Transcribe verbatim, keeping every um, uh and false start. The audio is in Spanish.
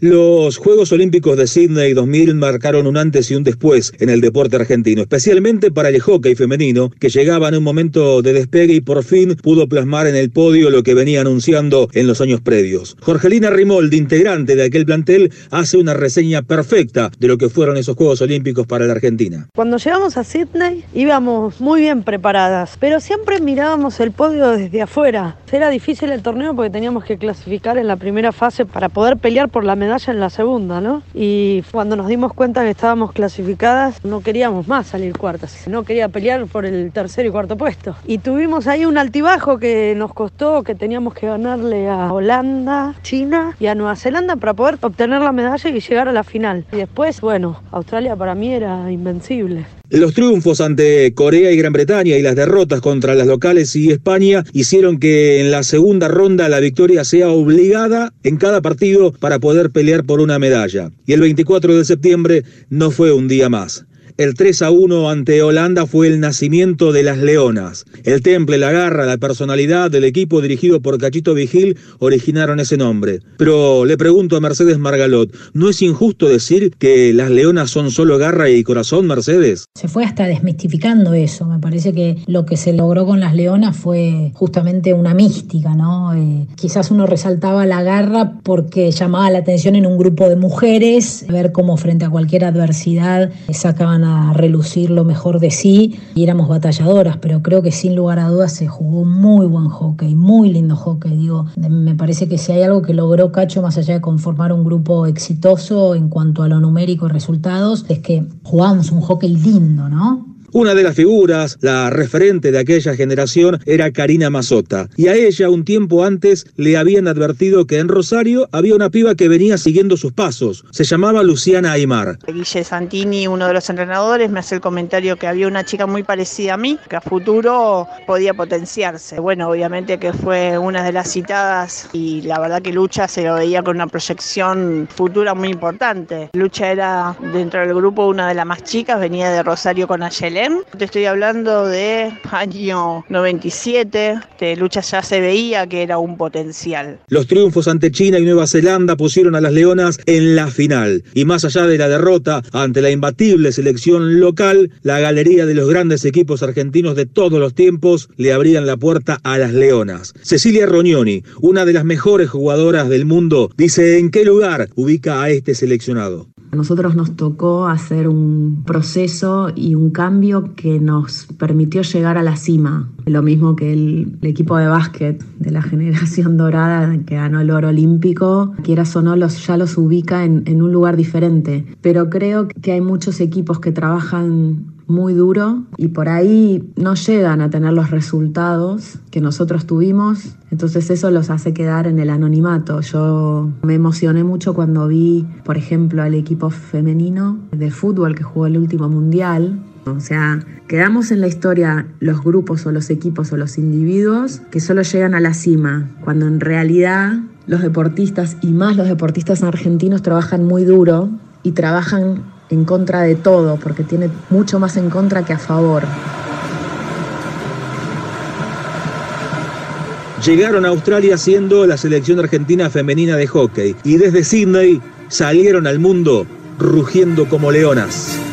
Los Juegos Olímpicos de Sydney dos mil marcaron un antes y un después en el deporte argentino, especialmente para el hockey femenino, que llegaba en un momento de despegue y por fin pudo plasmar en el podio lo que venía anunciando en los años previos. Jorgelina Rimoldi, integrante de aquel plantel, hace una reseña perfecta de lo que fueron esos Juegos Olímpicos para la Argentina. Cuando llegamos a Sydney íbamos muy bien preparadas, pero siempre mirábamos el podio desde afuera. Era difícil el torneo porque teníamos que clasificar en la primera fase para poder pelear por la medalla en la segunda, ¿no? Y cuando nos dimos cuenta que estábamos clasificadas, no queríamos más salir cuartas, no quería pelear por el tercer y cuarto puesto. Y tuvimos ahí un altibajo que nos costó, que teníamos que ganarle a Holanda, China y a Nueva Zelanda para poder obtener la medalla y llegar a la final. Y después, bueno, Australia para mí era invencible. Los triunfos ante Corea y Gran Bretaña y las derrotas contra las locales y España hicieron que en la segunda ronda la victoria sea obligada en cada partido para poder pelear por una medalla. Y el veinticuatro de septiembre no fue un día más. El tres a uno ante Holanda fue el nacimiento de las Leonas. El temple, la garra, la personalidad del equipo dirigido por Cachito Vigil originaron ese nombre. Pero le pregunto a Mercedes Margalot, ¿no es injusto decir que las Leonas son solo garra y corazón, Mercedes? Se fue hasta desmistificando eso. Me parece que lo que se logró con las Leonas fue justamente una mística, ¿no? Eh, quizás uno resaltaba la garra porque llamaba la atención en un grupo de mujeres, ver cómo frente a cualquier adversidad sacaban a relucir lo mejor de sí y éramos batalladoras, pero creo que sin lugar a dudas se jugó muy buen hockey, muy lindo hockey. Digo, me parece que si hay algo que logró Cacho, más allá de conformar un grupo exitoso en cuanto a lo numérico y resultados, es que jugamos un hockey lindo, ¿no? Una de las figuras, la referente de aquella generación, era Karina Mazotta. Y a ella, un tiempo antes, le habían advertido que en Rosario había una piba que venía siguiendo sus pasos. Se llamaba Luciana Aymar. Guille Santini, uno de los entrenadores, me hace el comentario que había una chica muy parecida a mí, que a futuro podía potenciarse. Bueno, obviamente que fue una de las citadas y la verdad que Lucha se lo veía con una proyección futura muy importante. Lucha era, dentro del grupo, una de las más chicas, venía de Rosario con Ayelén. Te estoy hablando de año noventa y siete, de Lucha ya se veía que era un potencial. Los triunfos ante China y Nueva Zelanda pusieron a las Leonas en la final. Y más allá de la derrota ante la imbatible selección local, la galería de los grandes equipos argentinos de todos los tiempos le abrían la puerta a las Leonas. Cecilia Rognoni, una de las mejores jugadoras del mundo, dice en qué lugar ubica a este seleccionado. A nosotros nos tocó hacer un proceso y un cambio que nos permitió llegar a la cima. Lo mismo que el, el equipo de básquet de la generación dorada que ganó el oro olímpico, quieras o no, los, ya los ubica en, en un lugar diferente. Pero creo que hay muchos equipos que trabajan muy duro y por ahí no llegan a tener los resultados que nosotros tuvimos, entonces eso los hace quedar en el anonimato. Yo me emocioné mucho cuando vi, por ejemplo, al equipo femenino de fútbol que jugó el último mundial. O sea, quedamos en la historia los grupos o los equipos o los individuos que solo llegan a la cima, cuando en realidad los deportistas y más los deportistas argentinos trabajan muy duro y trabajan en contra de todo, porque tiene mucho más en contra que a favor. Llegaron a Australia siendo la selección argentina femenina de hockey y desde Sydney salieron al mundo rugiendo como leonas.